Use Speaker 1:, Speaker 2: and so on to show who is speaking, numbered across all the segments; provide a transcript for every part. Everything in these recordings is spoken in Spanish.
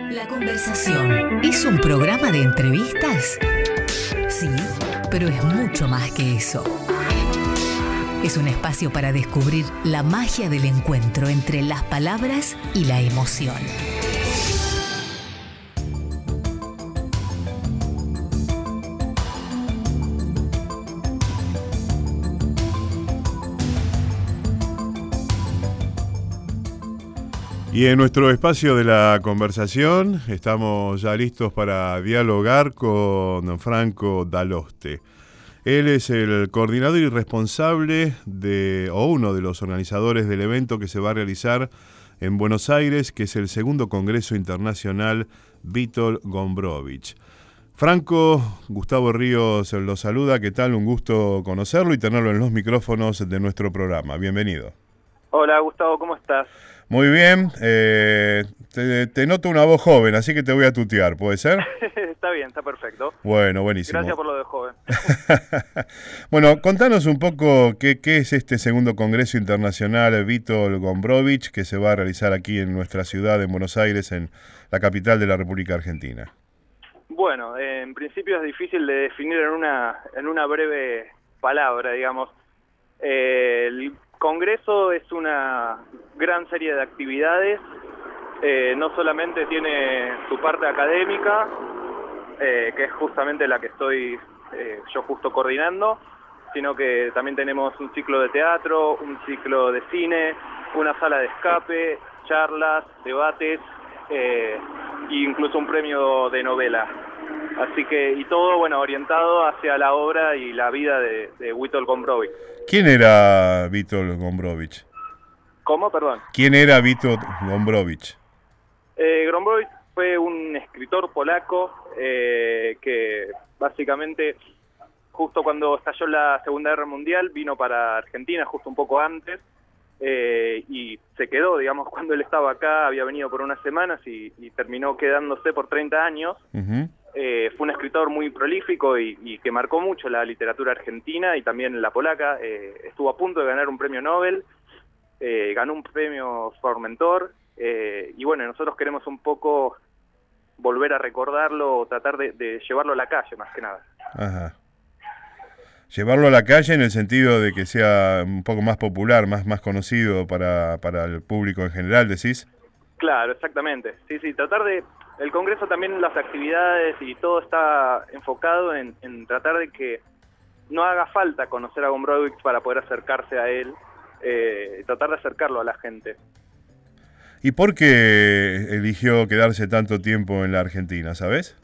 Speaker 1: La Conversación es un programa de entrevistas. Sí, pero es mucho más que eso. Es un espacio para descubrir la magia del encuentro entre las palabras y la emoción.
Speaker 2: Y en nuestro espacio de la conversación estamos ya listos para dialogar con Franco Daloste. Él es el coordinador y responsable o uno de los organizadores del evento que se va a realizar en Buenos Aires, que es el segundo Congreso Internacional Witold Gombrowicz. Franco, Gustavo Ríos lo saluda. ¿Qué tal? Un gusto conocerlo y tenerlo en los micrófonos de nuestro programa. Bienvenido.
Speaker 3: Hola Gustavo, ¿cómo estás?
Speaker 2: Muy bien, te noto una voz joven, así que te voy a tutear, ¿puede ser?
Speaker 3: Está bien, está perfecto.
Speaker 2: Bueno, buenísimo.
Speaker 3: Gracias por lo de joven.
Speaker 2: Bueno, contanos un poco qué es este segundo Congreso Internacional Witold Gombrowicz que se va a realizar aquí en nuestra ciudad, en Buenos Aires, en la capital de la República Argentina.
Speaker 3: Bueno, en principio es difícil de definir en una breve palabra, digamos. El Congreso es una gran serie de actividades, no solamente tiene su parte académica, que es justamente la que estoy yo justo coordinando, sino que también tenemos un ciclo de teatro, un ciclo de cine, una sala de escape, charlas, debates, e incluso un premio de novela. Así que, y todo, bueno, orientado hacia la obra y la vida de Witold Gombrowicz.
Speaker 2: ¿Quién era Witold Gombrowicz?
Speaker 3: ¿Cómo? Perdón.
Speaker 2: ¿Quién era Witold Gombrowicz?
Speaker 3: Gombrowicz fue un escritor polaco que básicamente justo cuando estalló la Segunda Guerra Mundial vino para Argentina, justo un poco antes, y se quedó, digamos, cuando él estaba acá, había venido por unas semanas y terminó quedándose por 30 años. Uh-huh. Fue un escritor muy prolífico y que marcó mucho la literatura argentina y también la polaca. Estuvo a punto de ganar un premio Nobel, ganó un premio Formentor, y bueno, nosotros queremos un poco volver a recordarlo o tratar de llevarlo a la calle, más que nada.
Speaker 2: Ajá. Llevarlo a la calle en el sentido de que sea un poco más popular, más conocido para el público en general, ¿decís?
Speaker 3: Claro, exactamente. Sí, tratar de... El Congreso también, las actividades y todo está enfocado en tratar de que no haga falta conocer a Gombrowicz para poder acercarse a él, tratar de acercarlo a la gente.
Speaker 2: ¿Y por qué eligió quedarse tanto tiempo en la Argentina, sabes?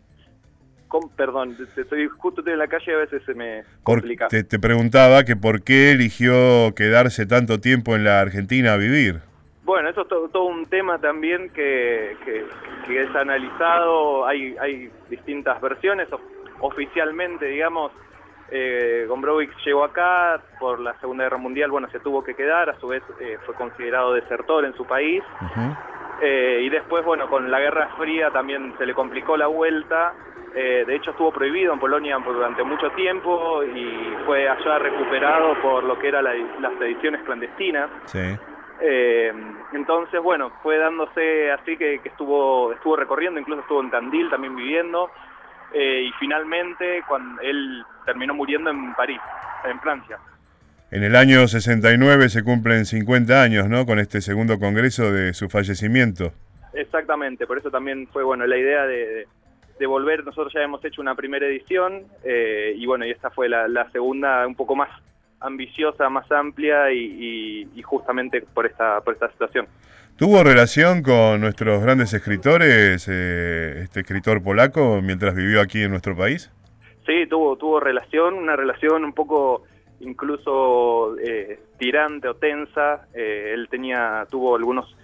Speaker 3: Perdón, estoy justo en la calle y a veces se me complica.
Speaker 2: Te preguntaba que por qué eligió quedarse tanto tiempo en la Argentina a vivir.
Speaker 3: Bueno, eso es todo un tema también que es analizado, hay distintas versiones. Oficialmente, digamos, Gombrowicz llegó acá por la Segunda Guerra Mundial, bueno, se tuvo que quedar, a su vez fue considerado desertor en su país. Uh-huh. Y después, bueno, con la Guerra Fría también se le complicó la vuelta. De hecho estuvo prohibido en Polonia durante mucho tiempo y fue allá recuperado por lo que eran las ediciones clandestinas. Sí. Entonces, bueno, fue dándose así que estuvo recorriendo, incluso estuvo en Tandil también viviendo, y finalmente cuando él terminó muriendo en París, en Francia.
Speaker 2: En el año 69 se cumplen 50 años, ¿no?, con este segundo congreso de su fallecimiento.
Speaker 3: Exactamente, por eso también fue, bueno, la idea de volver. Nosotros ya hemos hecho una primera edición, y bueno, y esta fue la segunda, un poco más ambiciosa, más amplia y justamente por esta situación.
Speaker 2: ¿Tuvo relación con nuestros grandes escritores, este escritor polaco, mientras vivió aquí en nuestro país?
Speaker 3: Sí, tuvo relación, una relación un poco incluso tirante o tensa. Él tuvo algunos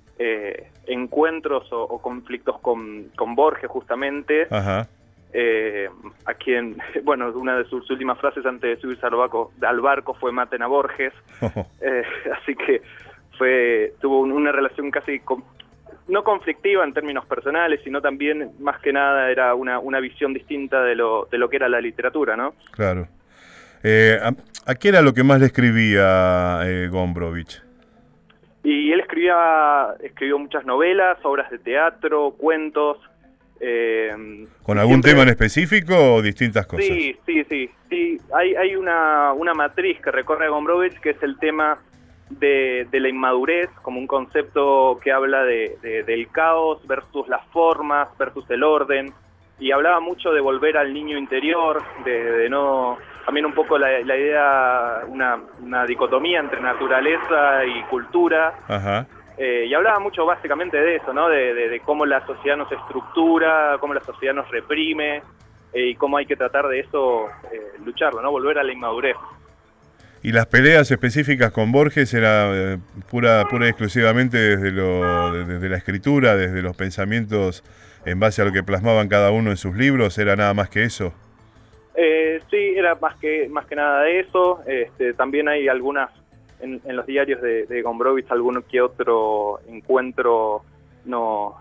Speaker 3: encuentros o conflictos con Borges justamente. Ajá. A quien, bueno, una de sus últimas frases antes de subirse al barco fue "maten a Borges". Así que tuvo una relación casi no conflictiva en términos personales, sino también, más que nada, era una visión distinta de lo que era la literatura, ¿no?
Speaker 2: Claro. ¿A qué era lo que más le escribía Gombrowicz?
Speaker 3: Y él escribió muchas novelas, obras de teatro, cuentos.
Speaker 2: ¿Con algún tema en específico o distintas cosas?
Speaker 3: Sí. Hay una matriz que recorre a Gombrowicz, que es el tema de la inmadurez, como un concepto que habla del caos versus las formas, versus el orden. Y hablaba mucho de volver al niño interior, de no... También un poco la idea, una dicotomía entre naturaleza y cultura.
Speaker 2: Ajá.
Speaker 3: Y hablaba mucho básicamente de eso, ¿no? De cómo la sociedad nos estructura, cómo la sociedad nos reprime, y cómo hay que tratar de eso, lucharlo, ¿no? Volver a la inmadurez.
Speaker 2: ¿Y las peleas específicas con Borges era pura y exclusivamente desde la escritura, desde los pensamientos en base a lo que plasmaban cada uno en sus libros? ¿Era nada más que eso?
Speaker 3: Sí, era más que nada de eso. También hay algunas, en los diarios de Gombrowicz, algún que otro encuentro no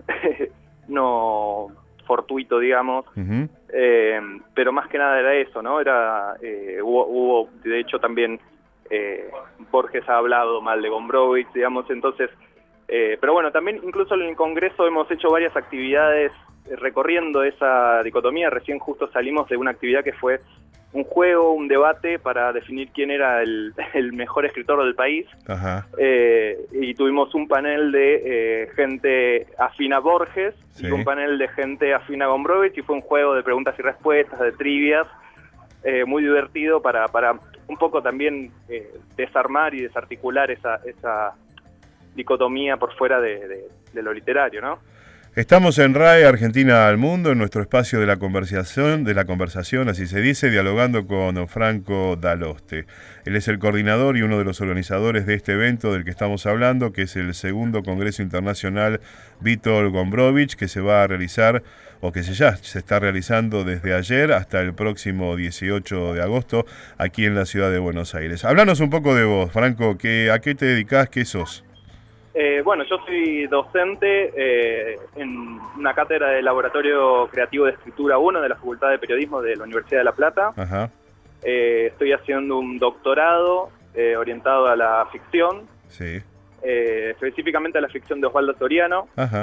Speaker 3: fortuito, digamos. Uh-huh. Pero más que nada era eso, ¿no? Hubo de hecho también Borges ha hablado mal de Gombrowicz, digamos, entonces, pero bueno, también incluso en el Congreso hemos hecho varias actividades recorriendo esa dicotomía. Recién justo salimos de una actividad que fue un juego, un debate para definir quién era el mejor escritor del país. Ajá. Y tuvimos un panel de gente afín a Borges, sí, y un panel de gente afín a Gombrowicz, y fue un juego de preguntas y respuestas, de trivias, muy divertido para un poco también desarmar y desarticular esa dicotomía por fuera de lo literario, ¿no?
Speaker 2: Estamos en RAE Argentina al Mundo, en nuestro espacio de la conversación, así se dice, dialogando con Franco Daloste. Él es el coordinador y uno de los organizadores de este evento del que estamos hablando, que es el segundo Congreso Internacional Vítor Gombrowicz, que se va a realizar, o que ya se está realizando desde ayer hasta el próximo 18 de agosto, aquí en la ciudad de Buenos Aires. Háblanos un poco de vos, Franco, ¿a qué te dedicás? ¿Qué sos?
Speaker 3: Bueno, yo soy docente en una cátedra de Laboratorio Creativo de Escritura 1 de la Facultad de Periodismo de la Universidad de La Plata. Ajá. Estoy haciendo un doctorado orientado a la ficción, sí, específicamente a la ficción de Osvaldo Soriano. Ajá.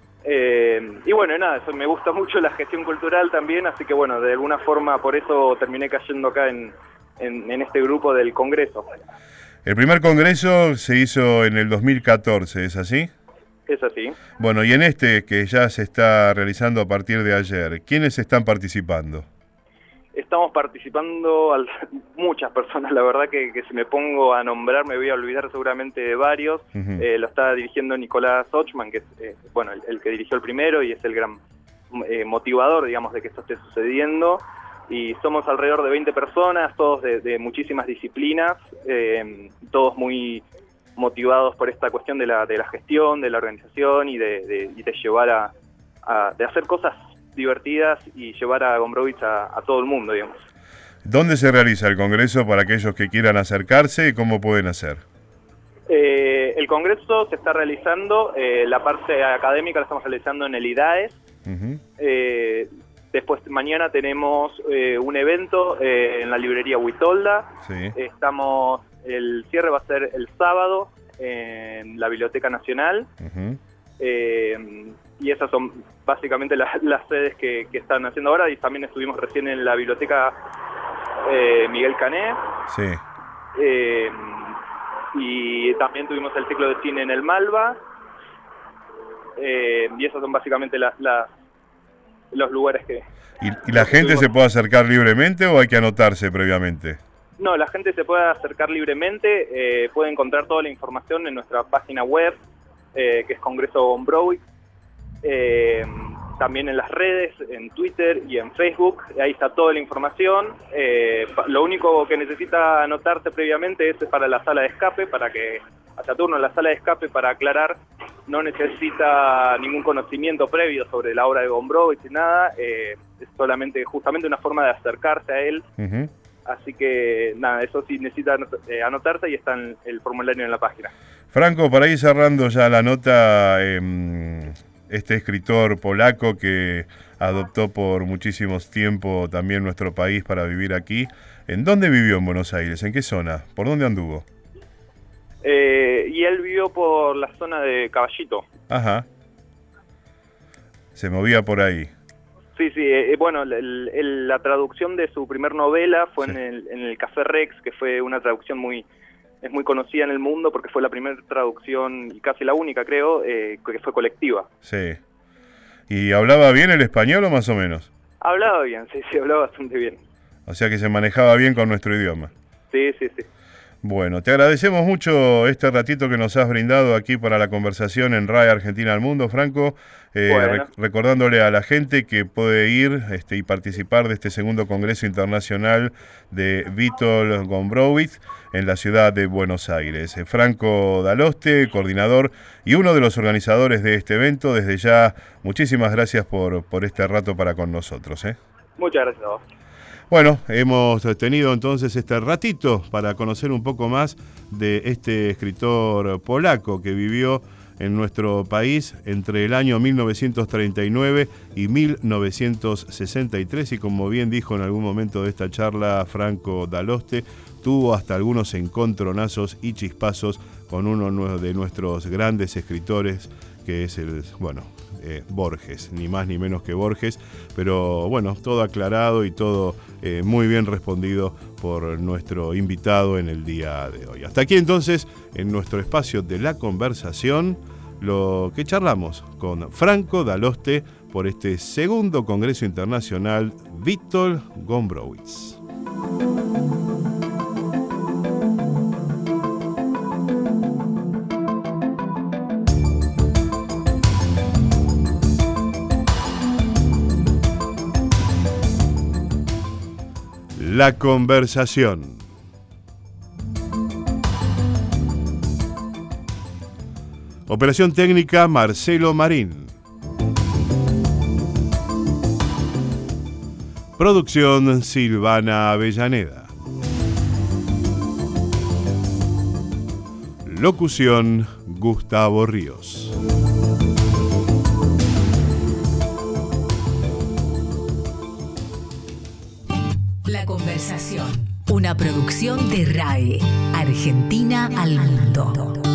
Speaker 3: Y bueno, nada, eso, me gusta mucho la gestión cultural también, así que bueno, de alguna forma por eso terminé cayendo acá en este grupo del Congreso.
Speaker 2: El primer congreso se hizo en el 2014, ¿es así?
Speaker 3: Es así.
Speaker 2: Bueno, y en este que ya se está realizando a partir de ayer, ¿quiénes están participando?
Speaker 3: Estamos participando muchas personas, la verdad que si me pongo a nombrar me voy a olvidar seguramente de varios. Uh-huh. Lo está dirigiendo Nicolás Ochman, que es el que dirigió el primero y es el gran motivador, digamos, de que esto esté sucediendo. Y somos alrededor de 20 personas, todos de muchísimas disciplinas, todos muy motivados por esta cuestión de la gestión, de la organización y de llevar de hacer cosas divertidas y llevar a Gombrowicz a todo el mundo, digamos.
Speaker 2: ¿Dónde se realiza el Congreso para aquellos que quieran acercarse y cómo pueden hacer?
Speaker 3: El Congreso se está realizando, la parte académica la estamos realizando en el IDAES. Uh-huh. Después mañana tenemos un evento en la librería Huitolda. Sí. El cierre va a ser el sábado en la Biblioteca Nacional. Uh-huh. Y esas son básicamente las sedes que están haciendo ahora. Y también estuvimos recién en la Biblioteca Miguel Cané. Sí. Y también tuvimos el ciclo de cine en el Malva. Y esos son básicamente los lugares que...
Speaker 2: ¿Y la gente se puede acercar libremente o hay que anotarse previamente?
Speaker 3: No, la gente se puede acercar libremente, puede encontrar toda la información en nuestra página web, que es Congreso Gombrowicz, también en las redes, en Twitter y en Facebook, ahí está toda la información. Lo único que necesita anotarse previamente es para la sala de escape, para que haya turno en la sala de escape para aclarar. No necesita ningún conocimiento previo sobre la obra de Gombrowicz y nada, es solamente justamente una forma de acercarse a él. Uh-huh. Así que nada, eso sí necesita anotarse y está en el formulario en la página.
Speaker 2: Franco, para ir cerrando ya la nota, este escritor polaco que adoptó por muchísimos tiempo también nuestro país para vivir aquí, ¿en dónde vivió en Buenos Aires? ¿En qué zona? ¿Por dónde anduvo?
Speaker 3: Y él vivió por la zona de Caballito.
Speaker 2: Ajá. Se movía por ahí.
Speaker 3: Sí, bueno, la traducción de su primer novela fue
Speaker 2: Sí.
Speaker 3: en el Café Rex, que fue una traducción es muy conocida en el mundo porque fue la primera traducción, y casi la única creo, que fue colectiva.
Speaker 2: Sí. ¿Y hablaba bien el español o más o menos?
Speaker 3: Hablaba bien, sí, hablaba bastante bien.
Speaker 2: O sea que se manejaba bien con nuestro idioma.
Speaker 3: Sí.
Speaker 2: Bueno, te agradecemos mucho este ratito que nos has brindado aquí para la conversación en RAE Argentina al Mundo, Franco.
Speaker 3: Bueno.
Speaker 2: Recordándole a la gente que puede ir y participar de este segundo Congreso Internacional de Witold Gombrowicz en la ciudad de Buenos Aires. Franco Daloste, coordinador y uno de los organizadores de este evento. Desde ya, muchísimas gracias por este rato para con nosotros.
Speaker 3: Muchas gracias a vos.
Speaker 2: Bueno, hemos tenido entonces este ratito para conocer un poco más de este escritor polaco que vivió en nuestro país entre el año 1939 y 1963 y como bien dijo en algún momento de esta charla Franco Daloste, tuvo hasta algunos encontronazos y chispazos con uno de nuestros grandes escritores que es Borges, ni más ni menos que Borges, pero bueno, todo aclarado y todo muy bien respondido por nuestro invitado en el día de hoy. Hasta aquí entonces, en nuestro espacio de la conversación, lo que charlamos con Franco Daloste por este segundo Congreso Internacional Witold Gombrowicz. La conversación. Operación técnica Marcelo Marín. Producción Silvana Avellaneda. Locución Gustavo Ríos.
Speaker 1: La conversación. Una producción de RAE. Argentina al Mundo.